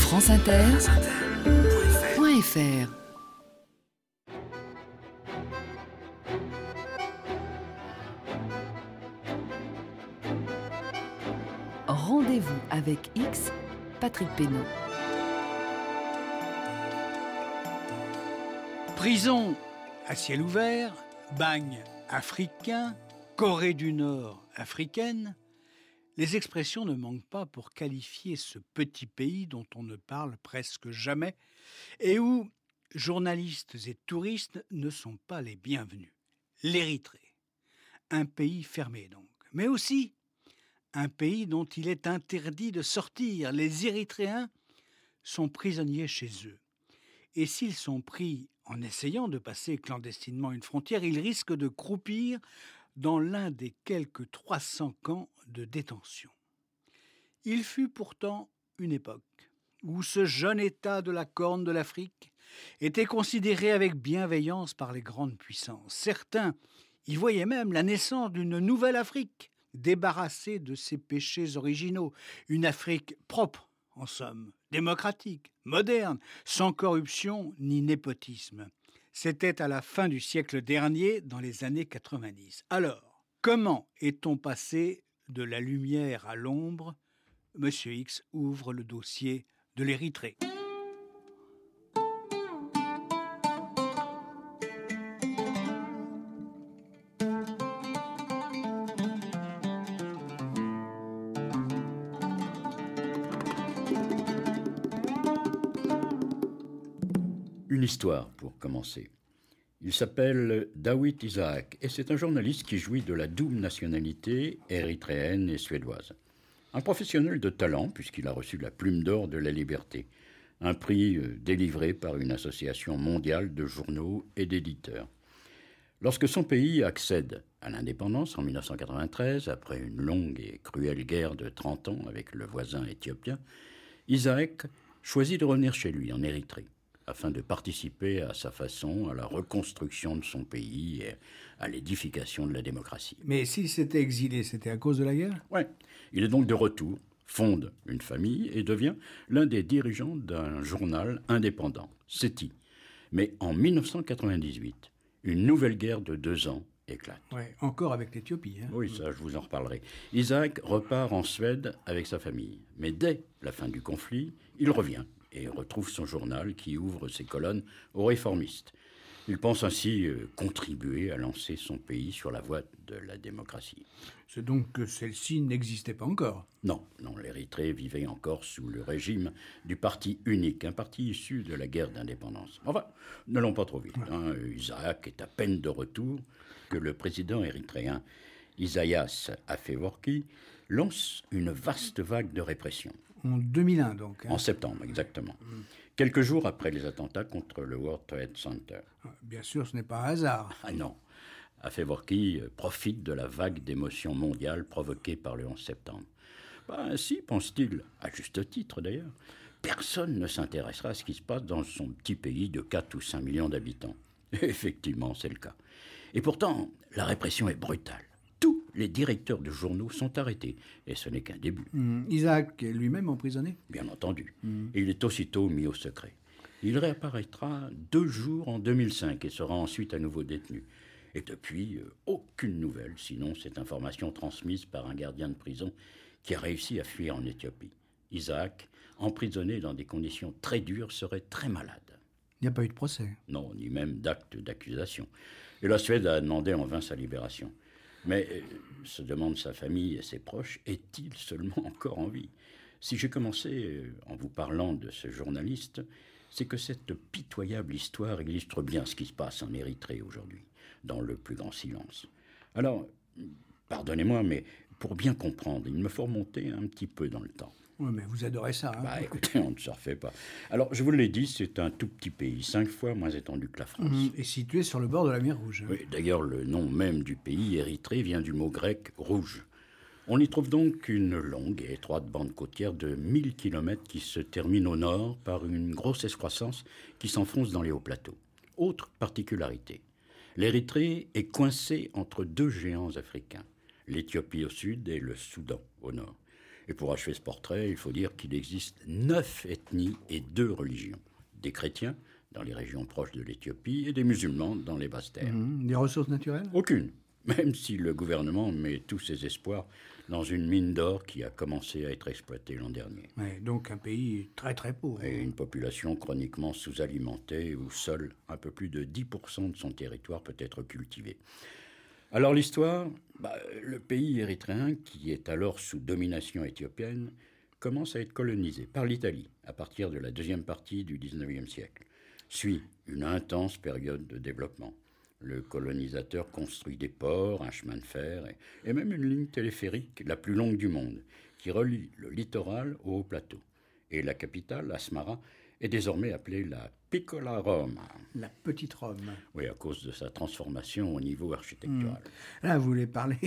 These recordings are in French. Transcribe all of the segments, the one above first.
franceinter.fr. Rendez-vous avec X, Patrick Pénaud. Prison à ciel ouvert, bagne africain, Corée du Nord africaine, les expressions ne manquent pas pour qualifier ce petit pays dont on ne parle presque jamais et où journalistes et touristes ne sont pas les bienvenus. L'Érythrée, un pays fermé donc, mais aussi un pays dont il est interdit de sortir. Les Érythréens sont prisonniers chez eux. Et s'ils sont pris en essayant de passer clandestinement une frontière, ils risquent de croupir dans l'un des quelques 300 camps de détention. Il fut pourtant une époque où ce jeune État de la Corne de l'Afrique était considéré avec bienveillance par les grandes puissances. Certains y voyaient même la naissance d'une nouvelle Afrique, débarrassée de ses péchés originaux, une Afrique propre, en somme, démocratique, moderne, sans corruption ni népotisme. C'était à la fin du siècle dernier, dans les années 90. Alors, comment est-on passé de la lumière à l'ombre ? Monsieur X ouvre le dossier de l'Érythrée. Une histoire, pour commencer. Il s'appelle Dawit Isaak et c'est un journaliste qui jouit de la double nationalité érythréenne et suédoise. Un professionnel de talent, puisqu'il a reçu la Plume d'Or de la Liberté, un prix délivré par une association mondiale de journaux et d'éditeurs. Lorsque son pays accède à l'indépendance en 1993, après une longue et cruelle guerre de 30 ans avec le voisin éthiopien, Isaak choisit de revenir chez lui, en Érythrée, afin de participer à sa façon à la reconstruction de son pays et à l'édification de la démocratie. Mais s'il s'était exilé, c'était à cause de la guerre ? Oui. Il est donc de retour, fonde une famille et devient l'un des dirigeants d'un journal indépendant, SETI. Mais en 1998, une nouvelle guerre de 2 ans éclate. Oui, encore avec l'Éthiopie. Oui, ça, je vous en reparlerai. Isaak repart en Suède avec sa famille. Mais dès la fin du conflit, il revient et retrouve son journal qui ouvre ses colonnes aux réformistes. Il pense ainsi contribuer à lancer son pays sur la voie de la démocratie. C'est donc que celle-ci n'existait pas encore ? Non, l'Érythrée vivait encore sous le régime du parti unique, un parti issu de la guerre d'indépendance. Enfin, n'allons pas trop vite. Isaak est à peine de retour que le président érythréen Isaias Afewerki lance une vaste vague de répression. En 2001 donc. En septembre, exactement. Quelques jours après les attentats contre le World Trade Center. Bien sûr, ce n'est pas un hasard. Ah non. Afewerki profite de la vague d'émotions mondiales provoquée par le 11 septembre. Ainsi, pense-t-il, à juste titre d'ailleurs, personne ne s'intéressera à ce qui se passe dans son petit pays de 4 ou 5 millions d'habitants. Effectivement, c'est le cas. Et pourtant, la répression est brutale. Tous les directeurs de journaux sont arrêtés, et ce n'est qu'un début. Isaak est lui-même emprisonné ? Bien entendu. Et il est aussitôt mis au secret. Il réapparaîtra 2 jours en 2005 et sera ensuite à nouveau détenu. Et depuis, aucune nouvelle, sinon cette information transmise par un gardien de prison qui a réussi à fuir en Éthiopie. Isaak, emprisonné dans des conditions très dures, serait très malade. Il n'y a pas eu de procès ? Non, ni même d'acte d'accusation. Et la Suède a demandé en vain sa libération. Mais, se demande sa famille et ses proches, est-il seulement encore en vie ? Si j'ai commencé en vous parlant de ce journaliste, c'est que cette pitoyable histoire illustre bien ce qui se passe en Érythrée aujourd'hui, dans le plus grand silence. Alors, pardonnez-moi, mais pour bien comprendre, il me faut remonter un petit peu dans le temps. Oui, mais vous adorez ça. Écoutez, on ne se refait pas. Alors, je vous l'ai dit, c'est un tout petit pays, 5 fois moins étendu que la France. Et situé sur le bord de la mer Rouge. Oui, d'ailleurs, le nom même du pays, Érythrée, vient du mot grec « rouge ». On y trouve donc une longue et étroite bande côtière de 1000 km qui se termine au nord par une grosse excroissance qui s'enfonce dans les hauts plateaux. Autre particularité, l'Érythrée est coincée entre 2 géants africains, l'Éthiopie au sud et le Soudan au nord. Et pour achever ce portrait, il faut dire qu'il existe 9 ethnies et 2 religions. Des chrétiens, dans les régions proches de l'Éthiopie, et des musulmans dans les basses terres. Des ressources naturelles ? Aucune, même si le gouvernement met tous ses espoirs dans une mine d'or qui a commencé à être exploitée l'an dernier. Ouais, donc un pays très très pauvre. Et une population chroniquement sous-alimentée où seul un peu plus de 10% de son territoire peut être cultivé. Alors l'histoire, le pays érythréen, qui est alors sous domination éthiopienne, commence à être colonisé par l'Italie à partir de la deuxième partie du XIXe siècle. Suit une intense période de développement. Le colonisateur construit des ports, un chemin de fer et même une ligne téléphérique, la plus longue du monde, qui relie le littoral au haut plateau. Et la capitale, Asmara, est désormais appelée la Piccola Roma. La petite Rome. Oui, à cause de sa transformation au niveau architectural. Là, vous voulez parler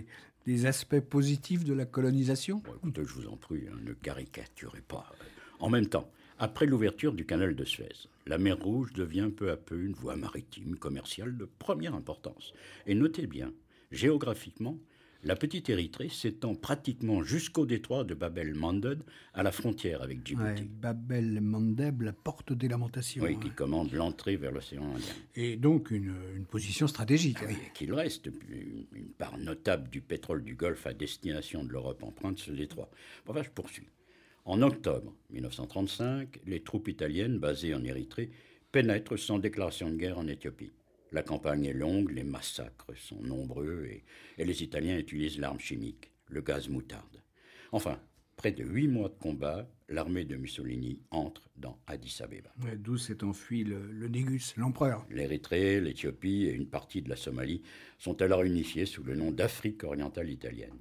des aspects positifs de la colonisation ? Bon, écoutez, je vous en prie, ne caricaturez pas. En même temps, après l'ouverture du canal de Suez, la mer Rouge devient peu à peu une voie maritime commerciale de première importance. Et notez bien, géographiquement, la petite Érythrée s'étend pratiquement jusqu'au détroit de Bab el-Mandeb, à la frontière avec Djibouti. Ouais, Bab el-Mandeb, la porte des lamentations. Oui, qui commande l'entrée vers l'océan Indien. Et donc une position stratégique. Oui, qu'il reste une part notable du pétrole du Golfe à destination de l'Europe emprunte ce détroit. Enfin, je poursuis. En octobre 1935, les troupes italiennes basées en Érythrée pénètrent sans déclaration de guerre en Éthiopie. La campagne est longue, les massacres sont nombreux et les Italiens utilisent l'arme chimique, le gaz moutarde. Enfin, près de 8 mois de combat, l'armée de Mussolini entre dans Addis Abeba. Ouais, d'où s'est enfui le Négus, l'empereur. L'Érythrée, l'Éthiopie et une partie de la Somalie sont alors unifiées sous le nom d'Afrique orientale italienne.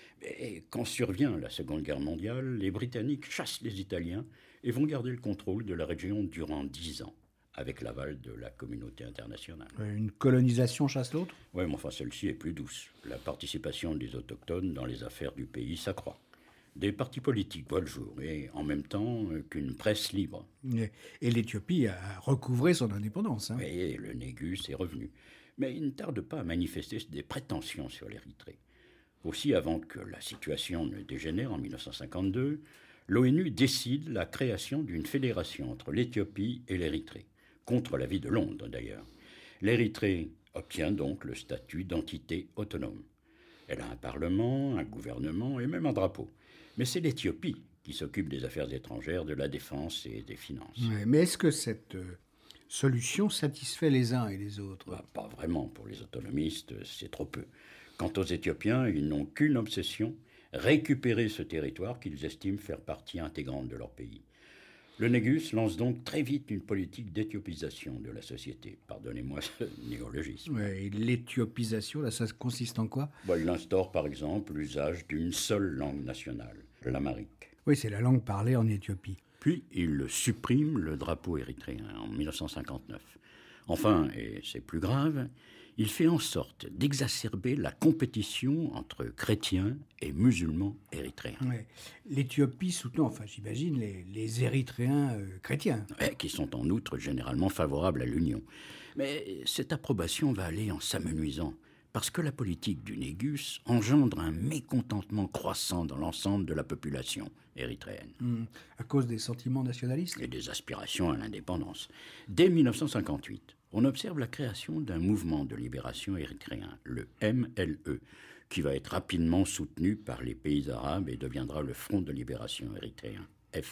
Et quand survient la Seconde Guerre mondiale, les Britanniques chassent les Italiens et vont garder le contrôle de la région durant 10 ans, avec l'aval de la communauté internationale. Une colonisation chasse l'autre ? Oui, mais enfin celle-ci est plus douce. La participation des autochtones dans les affaires du pays s'accroît. Des partis politiques voient le jour, et en même temps qu'une presse libre. Et l'Éthiopie a recouvré son indépendance. Et le Négus est revenu. Mais il ne tarde pas à manifester des prétentions sur l'Érythrée. Aussi, avant que la situation ne dégénère en 1952, l'ONU décide la création d'une fédération entre l'Éthiopie et l'Érythrée, contre l'avis de Londres d'ailleurs. L'Érythrée obtient donc le statut d'entité autonome. Elle a un parlement, un gouvernement et même un drapeau. Mais c'est l'Éthiopie qui s'occupe des affaires étrangères, de la défense et des finances. Ouais, mais est-ce que cette solution satisfait les uns et les autres ? Pas vraiment. Pour les autonomistes, c'est trop peu. Quant aux Éthiopiens, ils n'ont qu'une obsession, récupérer ce territoire qu'ils estiment faire partie intégrante de leur pays. Le Négus lance donc très vite une politique d'éthiopisation de la société. Pardonnez-moi ce néologisme. Ouais, et l'éthiopisation, là, ça consiste en quoi ? Il instaure par exemple l'usage d'une seule langue nationale, l'amharique. Oui, c'est la langue parlée en Éthiopie. Puis il supprime le drapeau érythréen en 1959. Enfin, et c'est plus grave, il fait en sorte d'exacerber la compétition entre chrétiens et musulmans érythréens. Ouais. L'Éthiopie soutenant, j'imagine, les Érythréens chrétiens. Qui sont en outre généralement favorables à l'union. Mais cette approbation va aller en s'amenuisant, parce que la politique du Négus engendre un mécontentement croissant dans l'ensemble de la population érythréenne. À cause des sentiments nationalistes ? Et des aspirations à l'indépendance. Dès 1958, on observe la création d'un mouvement de libération érythréen, le MLE, qui va être rapidement soutenu par les pays arabes et deviendra le Front de libération érythréen,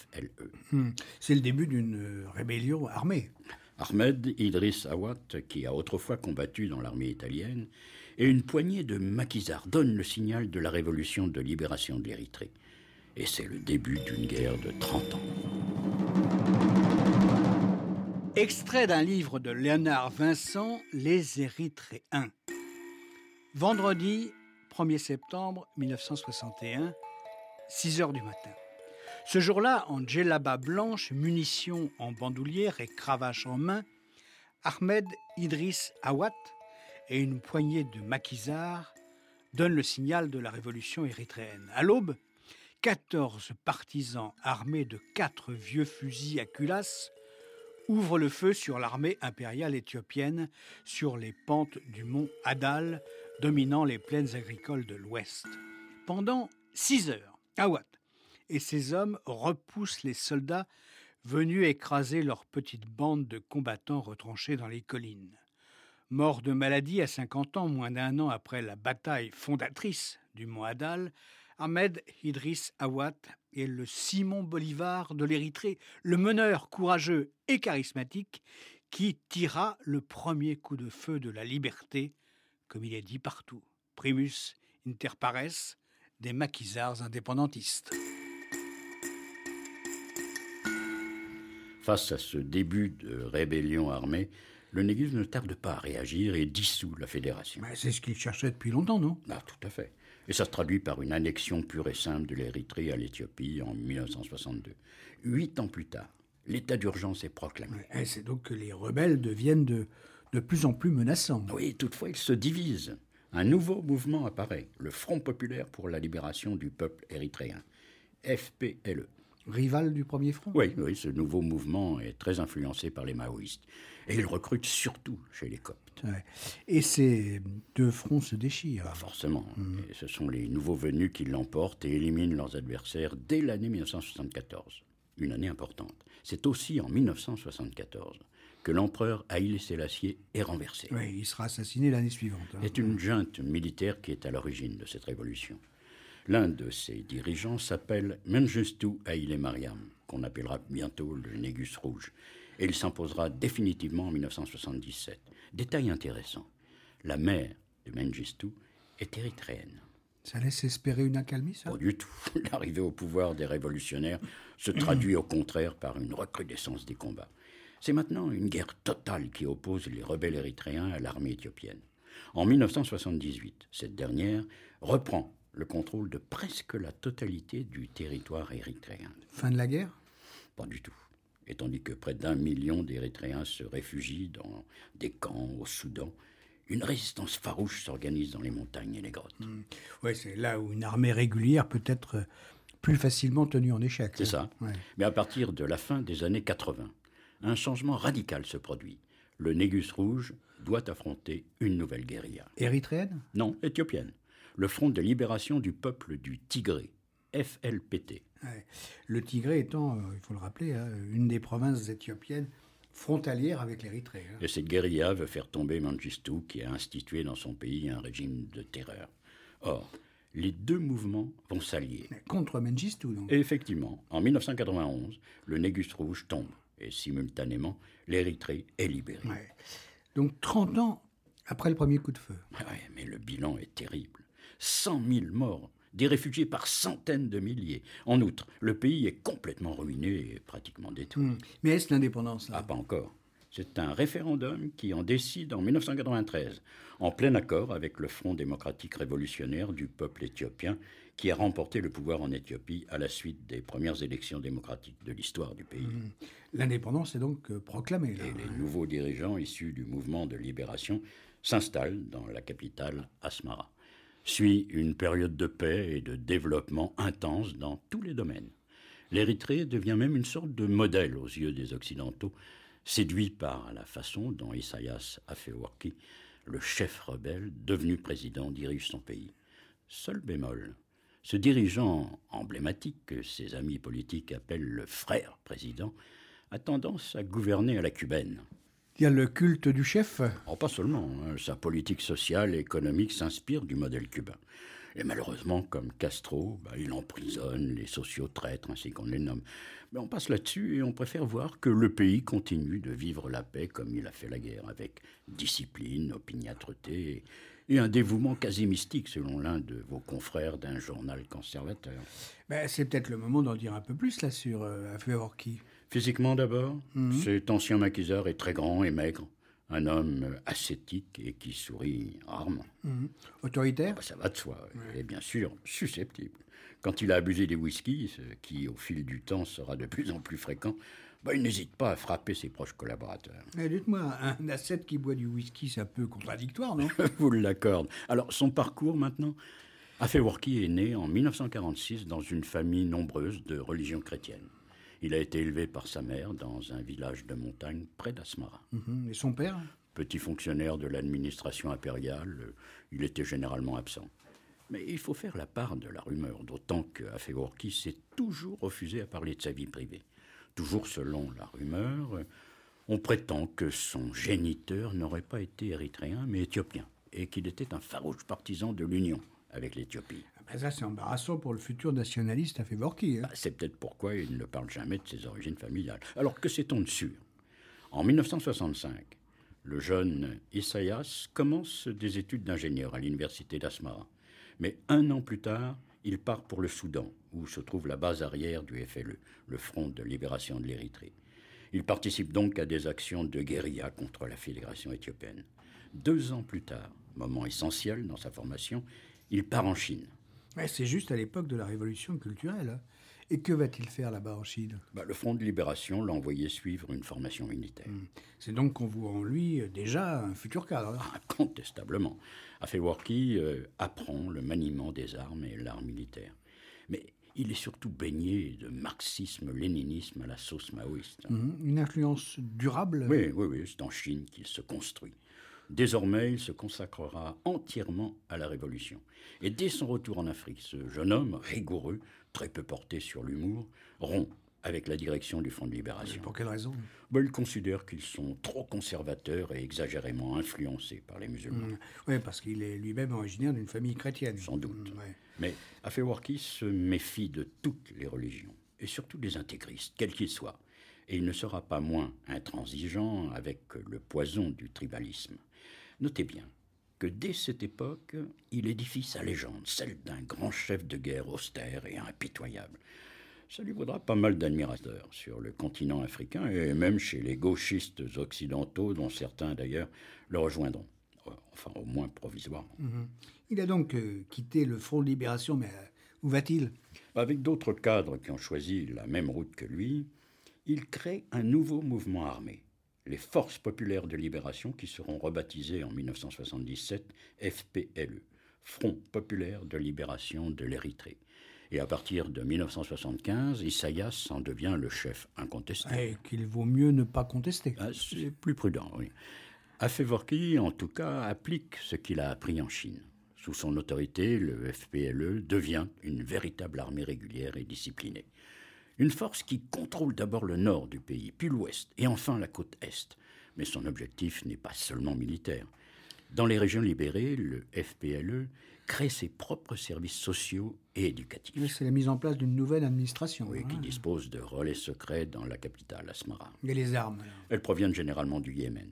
FLE. C'est le début d'une rébellion armée. Ahmed Idriss Awad, qui a autrefois combattu dans l'armée italienne, et une poignée de maquisards donnent le signal de la révolution de libération de l'Érythrée. Et c'est le début d'une guerre de 30 ans. Extrait d'un livre de Léonard Vincent, Les Érythréens. Vendredi 1er septembre 1961, 6 heures du matin. Ce jour-là, en djellaba blanche, munitions en bandoulière et cravache en main, Ahmed Idriss Awad et une poignée de maquisards donnent le signal de la révolution érythréenne. À l'aube, 14 partisans armés de 4 vieux fusils à culasse ouvrent le feu sur l'armée impériale éthiopienne sur les pentes du mont Adal, dominant les plaines agricoles de l'Ouest. Pendant 6 heures, Awad et ses hommes repoussent les soldats venus écraser leur petite bande de combattants retranchés dans les collines. Mort de maladie à 50 ans, moins d'un an après la bataille fondatrice du Mont Adal, Ahmed Idriss Awad est le Simon Bolivar de l'Érythrée, le meneur courageux et charismatique qui tira le premier coup de feu de la liberté, comme il est dit partout. Primus inter pares des maquisards indépendantistes. Face à ce début de rébellion armée, le Négus ne tarde pas à réagir et dissout la fédération. C'est ce qu'il cherchait depuis longtemps, non ? Ah, tout à fait. Et ça se traduit par une annexion pure et simple de l'Érythrée à l'Éthiopie en 1962. 8 ans plus tard, l'état d'urgence est proclamé. C'est donc que les rebelles deviennent de plus en plus menaçants. Oui, toutefois, ils se divisent. Un nouveau mouvement apparaît, le Front populaire pour la libération du peuple érythréen, FPLE. Rival du premier front ? Oui, ce nouveau mouvement est très influencé par les maoïstes. Et il recrute surtout chez les Coptes. Ouais. Et ces deux fronts se déchirent. Pas forcément. Et ce sont les nouveaux venus qui l'emportent et éliminent leurs adversaires dès l'année 1974. Une année importante. C'est aussi en 1974 que l'empereur Haïlé Sélassié est renversé. Oui, il sera assassiné l'année suivante. C'est une junte militaire qui est à l'origine de cette révolution. L'un de ses dirigeants s'appelle Mengistu Haïlé Mariam, qu'on appellera bientôt le Négus rouge. Et il s'imposera définitivement en 1977. Détail intéressant, la mère de Mengistu est érythréenne. Ça laisse espérer une accalmie, ça ? Pas du tout. L'arrivée au pouvoir des révolutionnaires se traduit au contraire par une recrudescence des combats. C'est maintenant une guerre totale qui oppose les rebelles érythréens à l'armée éthiopienne. En 1978, cette dernière reprend le contrôle de presque la totalité du territoire érythréen. Fin de la guerre ? Pas du tout. Et tandis que près d'1 million d'Érythréens se réfugient dans des camps au Soudan, une résistance farouche s'organise dans les montagnes et les grottes. Oui, c'est là où une armée régulière peut être plus facilement tenue en échec. C'est ça. Ouais. Mais à partir de la fin des années 80, un changement radical se produit. Le Négus rouge doit affronter une nouvelle guérilla. Érythréenne ? Non, éthiopienne. Le Front de libération du peuple du Tigré, FLPT. Ouais. Le Tigré étant, il faut le rappeler, une des provinces éthiopiennes frontalières avec l'Érythrée. Et cette guérilla veut faire tomber Mengistu, qui a institué dans son pays un régime de terreur. Or, les deux mouvements vont s'allier. Contre Mengistu, donc. Et effectivement, en 1991, le Négus rouge tombe. Et simultanément, l'Érythrée est libérée. Ouais. Donc 30 ans après le premier coup de feu. Ouais, mais le bilan est terrible. 100 000 morts, des réfugiés par centaines de milliers. En outre, le pays est complètement ruiné et pratiquement détruit. Mais est-ce l'indépendance, là ? Ah, pas encore. C'est un référendum qui en décide en 1993, en plein accord avec le Front démocratique révolutionnaire du peuple éthiopien, qui a remporté le pouvoir en Éthiopie à la suite des premières élections démocratiques de l'histoire du pays. L'indépendance est donc proclamée, là. Et les nouveaux dirigeants issus du mouvement de libération s'installent dans la capitale, Asmara. Suit une période de paix et de développement intense dans tous les domaines. L'Érythrée devient même une sorte de modèle aux yeux des Occidentaux, séduit par la façon dont Isaias Afewerki, le chef rebelle devenu président, dirige son pays. Seul bémol, ce dirigeant emblématique que ses amis politiques appellent le frère président a tendance à gouverner à la cubaine. Il y a le culte du chef. Oh, pas seulement, sa politique sociale et économique s'inspire du modèle cubain. Et malheureusement, comme Castro, il emprisonne les sociaux-traîtres, ainsi qu'on les nomme. Mais on passe là-dessus et on préfère voir que le pays continue de vivre la paix comme il a fait la guerre, avec discipline, opiniâtreté et un dévouement quasi mystique, selon l'un de vos confrères d'un journal conservateur. C'est peut-être le moment d'en dire un peu plus, là, sur Afewerki. Physiquement d'abord, cet ancien maquisard est très grand et maigre. Un homme ascétique et qui sourit rarement. Autoritaire ? Ça va de soi. Ouais. Et bien sûr, susceptible. Quand il a abusé des whiskies, ce qui au fil du temps sera de plus en plus fréquent, il n'hésite pas à frapper ses proches collaborateurs. Dites-moi, un ascète qui boit du whisky, c'est un peu contradictoire, non ? Vous l'accorde. Alors, son parcours maintenant, Afewerki est né en 1946 dans une famille nombreuse de religion chrétienne. Il a été élevé par sa mère dans un village de montagne près d'Asmara. Et son père ? Petit fonctionnaire de l'administration impériale, il était généralement absent. Mais il faut faire la part de la rumeur, d'autant qu'Afeworki s'est toujours refusé à parler de sa vie privée. Toujours selon la rumeur, on prétend que son géniteur n'aurait pas été érythréen, mais éthiopien, et qu'il était un farouche partisan de l'union avec l'Éthiopie. Ça, c'est embarrassant pour le futur nationaliste Afeworki. C'est peut-être pourquoi il ne parle jamais de ses origines familiales. Alors que sait-on de sûr? En 1965, le jeune Isaias commence des études d'ingénieur à l'université d'Asmara. Mais 1 an plus tard, il part pour le Soudan, où se trouve la base arrière du FLE, le Front de libération de l'Érythrée. Il participe donc à des actions de guérilla contre la Fédération éthiopienne. 2 ans plus tard, moment essentiel dans sa formation, il part en Chine. C'est juste à l'époque de la révolution culturelle. Et que va-t-il faire là-bas en Chine? Le Front de libération l'a envoyé suivre une formation militaire. C'est donc qu'on voit en lui déjà un futur cadre. Incontestablement. Afeworki apprend le maniement des armes et l'art militaire. Mais il est surtout baigné de marxisme-léninisme à la sauce maoïste. Une influence durable? Oui, c'est en Chine qu'il se construit. Désormais, il se consacrera entièrement à la Révolution. Et dès son retour en Afrique, ce jeune homme rigoureux, très peu porté sur l'humour, rompt avec la direction du Front de libération. Pour quelle raison? Il considère qu'ils sont trop conservateurs et exagérément influencés par les musulmans. Oui, parce qu'il est lui-même originaire d'une famille chrétienne. Sans doute. Mais Afeworki se méfie de toutes les religions, et surtout des intégristes, quels qu'ils soient. Et il ne sera pas moins intransigeant avec le poison du tribalisme. Notez bien que dès cette époque, il édifie sa légende, celle d'un grand chef de guerre austère et impitoyable. Ça lui vaudra pas mal d'admirateurs sur le continent africain et même chez les gauchistes occidentaux, dont certains d'ailleurs le rejoindront. Enfin, au moins provisoirement. Il a donc quitté le Front de libération, mais où va-t-il? Avec d'autres cadres qui ont choisi la même route que lui, il crée un nouveau mouvement armé, les Forces populaires de libération, qui seront rebaptisées en 1977 FPLE, Front populaire de libération de l'Érythrée. Et à partir de 1975, Isaias en devient le chef incontesté. Et qu'il vaut mieux ne pas contester. C'est plus prudent, oui. Afeworki, en tout cas, applique ce qu'il a appris en Chine. Sous son autorité, le FPLE devient une véritable armée régulière et disciplinée. Une force qui contrôle d'abord le nord du pays, puis l'ouest, et enfin la côte est. Mais son objectif n'est pas seulement militaire. Dans les régions libérées, le FPLE crée ses propres services sociaux et éducatifs. C'est la mise en place d'une nouvelle administration. Qui dispose de relais secrets dans la capitale, Asmara. Et les armes alors? Elles proviennent généralement du Yémen.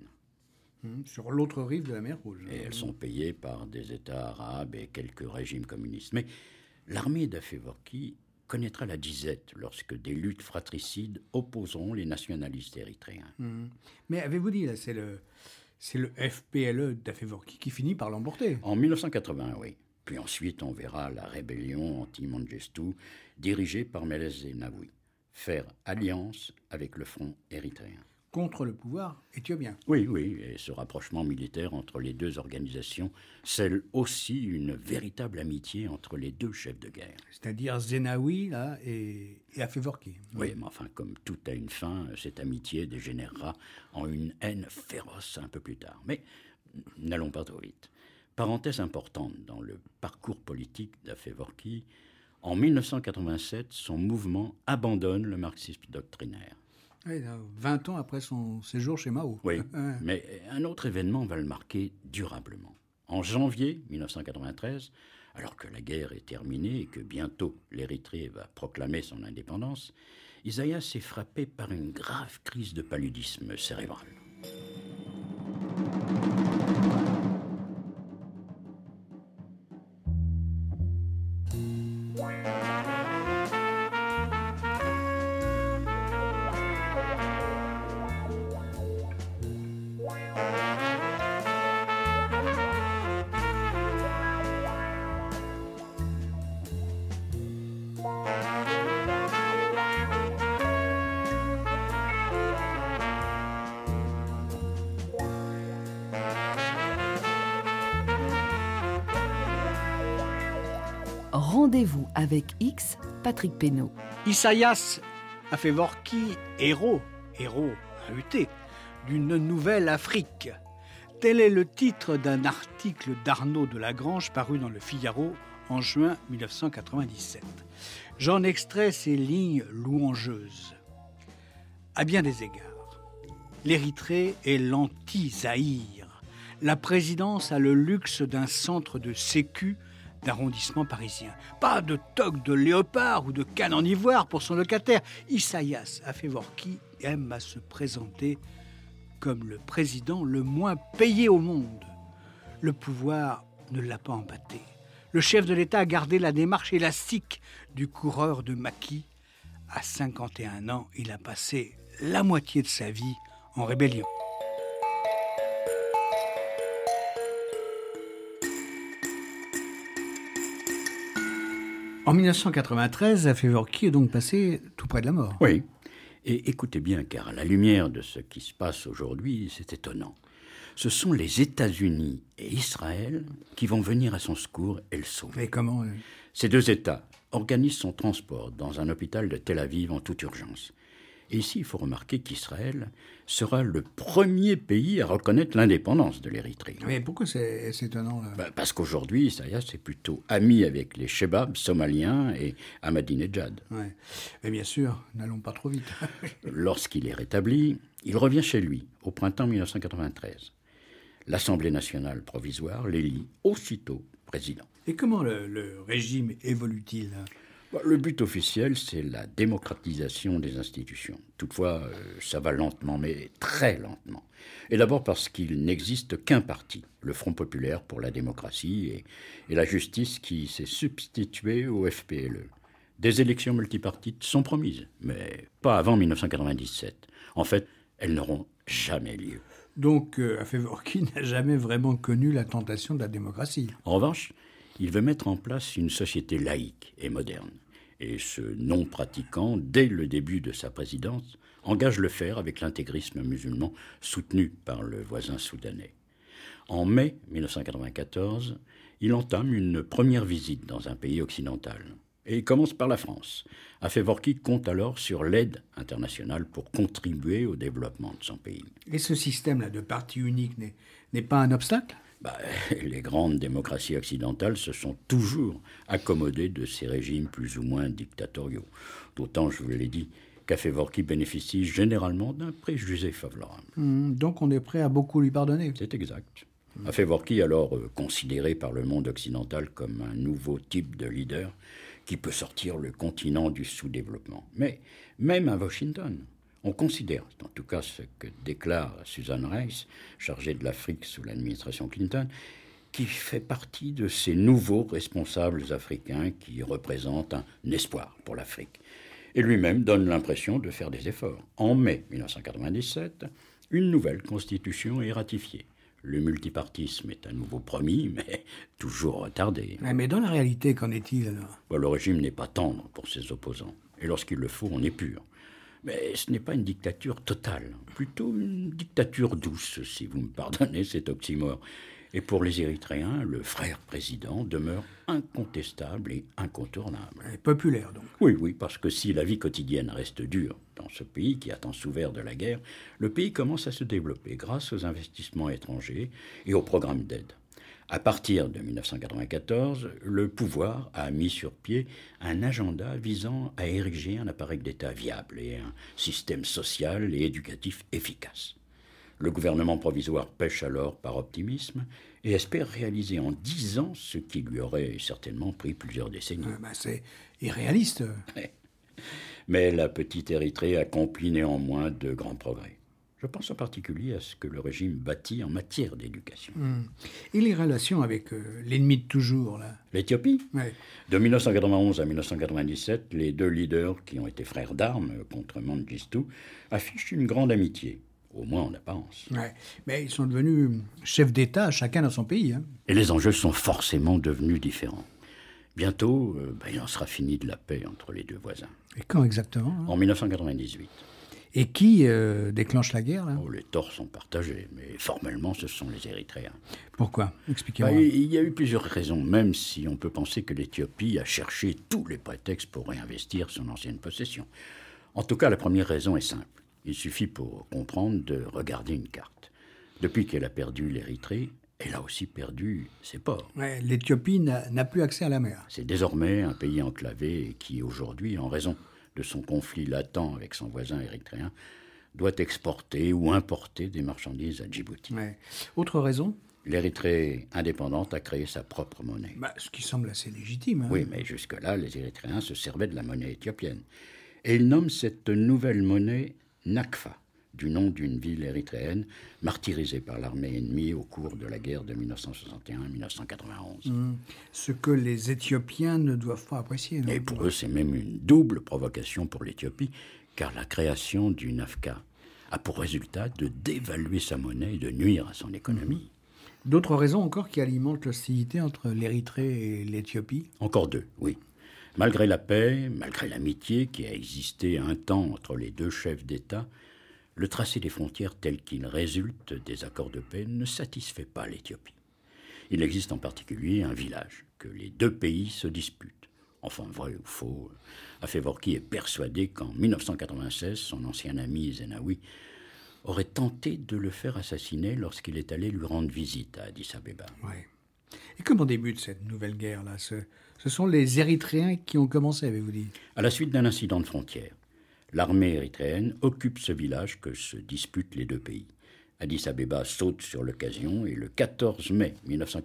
Sur l'autre rive de la mer Rouge. Et elles sont payées par des États arabes et quelques régimes communistes. Mais l'armée d'Afeworki connaîtra la disette lorsque des luttes fratricides opposeront les nationalistes érythréens. Mais avez-vous dit, là, c'est le FPLE d'Afeworki qui finit par l'emporter? En 1980, oui. Puis ensuite, on verra la rébellion anti-Mengistu dirigée par Meles Zenawi faire alliance avec le front érythréen. Contre le pouvoir éthiopien. Oui, et ce rapprochement militaire entre les deux organisations scelle aussi une véritable amitié entre les deux chefs de guerre. C'est-à-dire Zenawi là, et Afeworki. Oui, mais enfin, comme tout a une fin, cette amitié dégénérera en une haine féroce un peu plus tard. Mais n'allons pas trop vite. Parenthèse importante dans le parcours politique d'Afeworki, en 1987, son mouvement abandonne le marxisme doctrinaire. Oui, 20 ans après son séjour chez Mao. Oui, mais un autre événement va le marquer durablement. En janvier 1993, alors que la guerre est terminée et que bientôt l'Érythrée va proclamer son indépendance, Isaias est frappé par une grave crise de paludisme cérébral. Rendez-vous avec X, Patrick Pénaud. Isaias Afeworki, héros AUT, d'une nouvelle Afrique. Tel est le titre d'un article d'Arnaud de Lagrange paru dans le Figaro en juin 1997. J'en extrais ces lignes louangeuses. À bien des égards, l'Érythrée est l'anti-Zaïre. La présidence a le luxe d'un centre de sécu d'arrondissement parisien. Pas de toque de léopard ou de canne en ivoire pour son locataire. Isaias Afewerki aime à se présenter comme le président le moins payé au monde. Le pouvoir ne l'a pas empâté. Le chef de l'État a gardé la démarche élastique du coureur de maquis. À 51 ans, il a passé la moitié de sa vie en rébellion. En 1993, Afewerki est donc passé tout près de la mort. Oui, et écoutez bien, car à la lumière de ce qui se passe aujourd'hui, c'est étonnant. Ce sont les États-Unis et Israël qui vont venir à son secours et le sauver. Mais comment Ces deux États organisent son transport dans un hôpital de Tel Aviv en toute urgence. Et ici, il faut remarquer qu'Israël sera le premier pays à reconnaître l'indépendance de l'Érythrée. Mais pourquoi c'est étonnant là Parce qu'aujourd'hui, Isaias est plutôt ami avec les Chebabs somaliens et Ahmadinejad. Ouais. Mais bien sûr, n'allons pas trop vite. Lorsqu'il est rétabli, il revient chez lui, au printemps 1993. L'Assemblée nationale provisoire l'élit aussitôt président. Et comment le régime évolue-t-il ? Le but officiel, c'est la démocratisation des institutions. Toutefois, ça va lentement, mais très lentement. Et d'abord parce qu'il n'existe qu'un parti, le Front populaire pour la démocratie et la justice qui s'est substitué au FPLE. Des élections multipartites sont promises, mais pas avant 1997. En fait, elles n'auront jamais lieu. Donc, Afewerki n'a jamais vraiment connu la tentation de la démocratie. En revanche, il veut mettre en place une société laïque et moderne. Et ce non-pratiquant, dès le début de sa présidence, engage le faire avec l'intégrisme musulman soutenu par le voisin soudanais. En mai 1994, il entame une première visite dans un pays occidental. Et il commence par la France. Afewerki compte alors sur l'aide internationale pour contribuer au développement de son pays. Et ce système-là de parti unique n'est pas un obstacle ? Les grandes démocraties occidentales se sont toujours accommodées de ces régimes plus ou moins dictatoriaux. D'autant, je vous l'ai dit, qu'Afewerki bénéficie généralement d'un préjugé favorable. Donc on est prêt à beaucoup lui pardonner. C'est exact. Afewerki, alors considéré par le monde occidental comme un nouveau type de leader qui peut sortir le continent du sous-développement. Mais même à Washington, on considère, en tout cas ce que déclare Susan Rice, chargée de l'Afrique sous l'administration Clinton, qui fait partie de ces nouveaux responsables africains qui représentent un espoir pour l'Afrique. Et lui-même donne l'impression de faire des efforts. En mai 1997, une nouvelle constitution est ratifiée. Le multipartisme est à nouveau promis, mais toujours retardé. Mais dans la réalité, qu'en est-il alors ? Le régime n'est pas tendre pour ses opposants. Et lorsqu'il le faut, on est pur. Mais ce n'est pas une dictature totale, plutôt une dictature douce, si vous me pardonnez cet oxymore. Et pour les Érythréens, le frère président demeure incontestable et incontournable. Et populaire, donc. Oui, parce que si la vie quotidienne reste dure dans ce pays qui a tant souffert de la guerre, le pays commence à se développer grâce aux investissements étrangers et aux programmes d'aide. À partir de 1994, le pouvoir a mis sur pied un agenda visant à ériger un appareil d'État viable et un système social et éducatif efficace. Le gouvernement provisoire pêche alors par optimisme et espère réaliser en 10 ans ce qui lui aurait certainement pris plusieurs décennies. C'est irréaliste. Mais la petite Érythrée accomplit néanmoins de grands progrès. Je pense en particulier à ce que le régime bâtit en matière d'éducation. Et les relations avec l'ennemi de toujours, là ? L'Éthiopie ? Ouais. De 1991 à 1997, les deux leaders qui ont été frères d'armes contre Mengistu affichent une grande amitié, au moins en apparence. Ouais. Mais ils sont devenus chefs d'État, chacun dans son pays. Et les enjeux sont forcément devenus différents. Bientôt, il en sera fini de la paix entre les deux voisins. Et quand exactement ? En 1998. Et qui déclenche la guerre, là ? Les torts sont partagés, mais formellement, ce sont les Érythréens. Pourquoi ? Expliquez-moi. Il y a eu plusieurs raisons, même si on peut penser que l'Éthiopie a cherché tous les prétextes pour réinvestir son ancienne possession. En tout cas, la première raison est simple. Il suffit pour comprendre de regarder une carte. Depuis qu'elle a perdu l'Érythrée, elle a aussi perdu ses ports. Ouais, l'Éthiopie n'a plus accès à la mer. C'est désormais un pays enclavé qui, aujourd'hui, en raison de son conflit latent avec son voisin érythréen, doit exporter ou importer des marchandises à Djibouti. Ouais. Autre raison ? L'Érythrée indépendante a créé sa propre monnaie. Ce qui semble assez légitime. Hein. Oui, mais jusque-là, les Érythréens se servaient de la monnaie éthiopienne. Et ils nomment cette nouvelle monnaie Nakfa, du nom d'une ville érythréenne martyrisée par l'armée ennemie au cours de la guerre de 1961-1991. Ce que les Éthiopiens ne doivent pas apprécier. Non ? Et pour eux, c'est même une double provocation pour l'Éthiopie, car la création du NAFCA a pour résultat de dévaluer sa monnaie et de nuire à son économie. D'autres raisons encore qui alimentent l'hostilité entre l'Érythrée et l'Éthiopie ? Encore deux, oui. Malgré la paix, malgré l'amitié qui a existé un temps entre les deux chefs d'État, le tracé des frontières tel qu'il résulte des accords de paix ne satisfait pas l'Éthiopie. Il existe en particulier un village que les deux pays se disputent. Enfin, vrai ou faux, Afeworki est persuadé qu'en 1996, son ancien ami Zenawi aurait tenté de le faire assassiner lorsqu'il est allé lui rendre visite à Addis-Abeba. Ouais. Et comment débute cette nouvelle guerre-là ? Ce sont les Érythréens qui ont commencé, avez-vous dit ? À la suite d'un incident de frontière, l'armée érythréenne occupe ce village que se disputent les deux pays. Addis-Abeba saute sur l'occasion et le 14 mai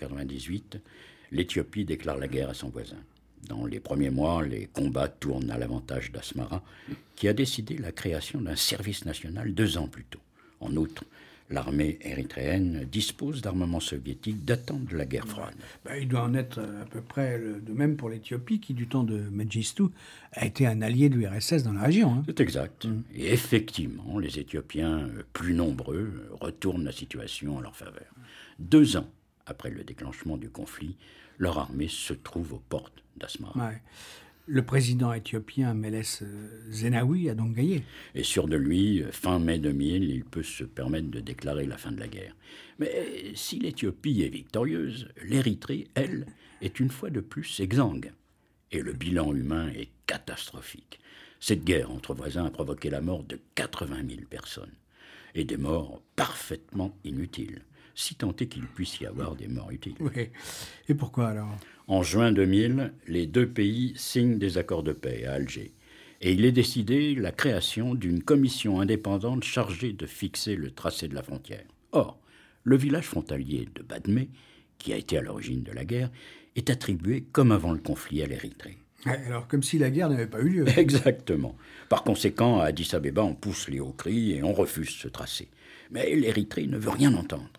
1998, l'Éthiopie déclare la guerre à son voisin. Dans les premiers mois, les combats tournent à l'avantage d'Asmara, qui a décidé la création d'un service national 2 ans plus tôt. En outre, l'armée érythréenne dispose d'armements soviétiques datant de la guerre froide. Il doit en être à peu près de même pour l'Éthiopie, qui du temps de Mengistu a été un allié de l'URSS dans la région. Hein. C'est exact. Et effectivement, les Éthiopiens, plus nombreux, retournent la situation en leur faveur. 2 ans après le déclenchement du conflit, leur armée se trouve aux portes d'Asmara. Ouais. Le président éthiopien Meles Zenawi a donc gagné. Et sûr de lui, fin mai 2000, il peut se permettre de déclarer la fin de la guerre. Mais si l'Éthiopie est victorieuse, l'Érythrée, elle, est une fois de plus exsangue. Et le bilan humain est catastrophique. Cette guerre entre voisins a provoqué la mort de 80 000 personnes. Et des morts parfaitement inutiles. Si tant est qu'il puisse y avoir des morts utiles. Oui. Et pourquoi alors ? En juin 2000, les deux pays signent des accords de paix à Alger. Et il est décidé la création d'une commission indépendante chargée de fixer le tracé de la frontière. Or, le village frontalier de Badmé, qui a été à l'origine de la guerre, est attribué comme avant le conflit à l'Érythrée. Alors, comme si la guerre n'avait pas eu lieu. Exactement. Par conséquent, à Addis-Abeba, on pousse les hauts cris et on refuse ce tracé. Mais l'Érythrée ne veut rien entendre.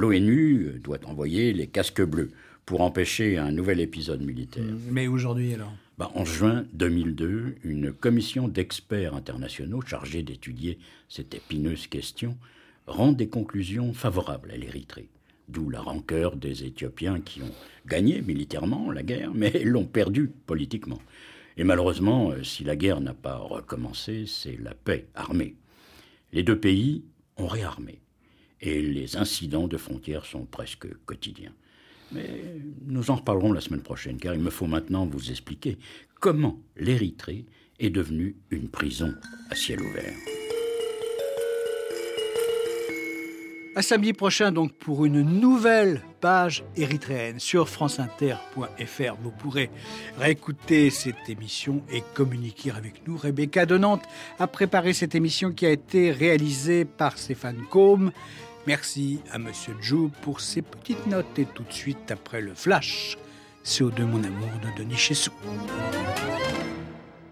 L'ONU doit envoyer les casques bleus pour empêcher un nouvel épisode militaire. Mais aujourd'hui, alors ? En juin 2002, une commission d'experts internationaux chargée d'étudier cette épineuse question rend des conclusions favorables à l'Érythrée. D'où la rancœur des Éthiopiens qui ont gagné militairement la guerre, mais l'ont perdue politiquement. Et malheureusement, si la guerre n'a pas recommencé, c'est la paix armée. Les deux pays ont réarmé. Et les incidents de frontières sont presque quotidiens. Mais nous en reparlerons la semaine prochaine, car il me faut maintenant vous expliquer comment l'Érythrée est devenue une prison à ciel ouvert. À samedi prochain, donc, pour une nouvelle page érythréenne sur franceinter.fr. Vous pourrez réécouter cette émission et communiquer avec nous. Rebecca de Nantes a préparé cette émission qui a été réalisée par Stéphane Combe. Merci à Monsieur Jou pour ses petites notes. Et tout de suite, après le flash, CO2 Mon Amour de Denis Chessou.